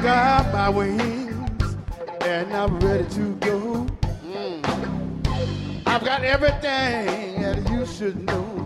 got my wings and I'm ready to go. I've got everything that you should know.